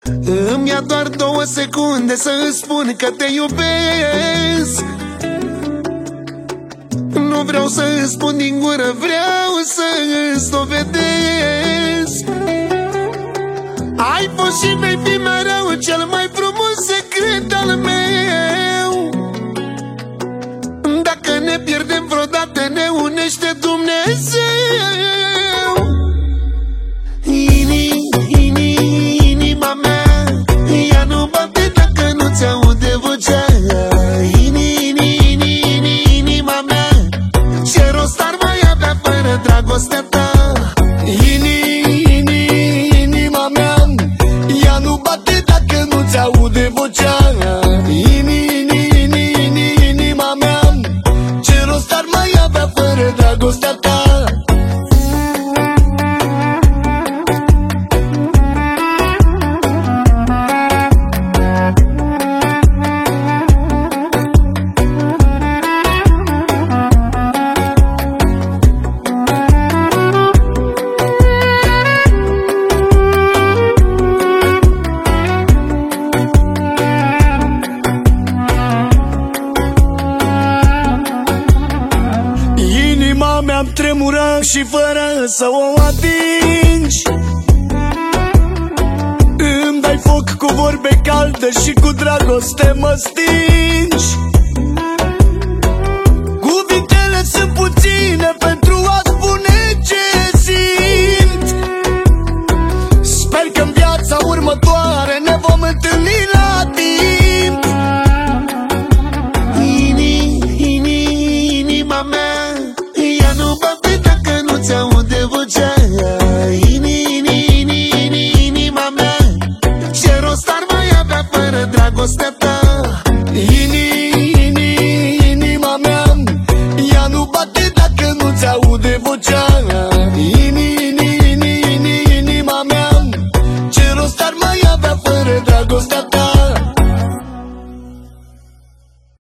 Îmi ia doar 2 secunde să îți spun că te iubesc. Nu vreau să îți spun din gură, vreau să îți dovedesc. Ai fost și vei fi mereu cel mai frumos secret al meu. Dacă ne pierdem vreodată, ne unește Dumnezeu. Inima mea, ea nu bate dacă nu-ți aude vocea. Inima mea, ce rost ar mai avea fără dragostea ta? Inima mea, ea nu bate dacă nu-ți aude vocea. Inima mea, ce rost ar mai avea fără dragostea ta? Inima mea-mi tremură și fără să o atingi îmi dai foc cu vorbe calde și cu dragoste mă stingi. Cuvintele sunt puține pentru a spune ce simt. Sper că în viața următoare ne vom întâlni la timp. Inima mea, ea nu bate dacă nu-ți aude vocea. Inima mea, ce rost ar mai avea fără dragostea ta? Inima mea, ea nu bate dacă nu-ți aude vocea.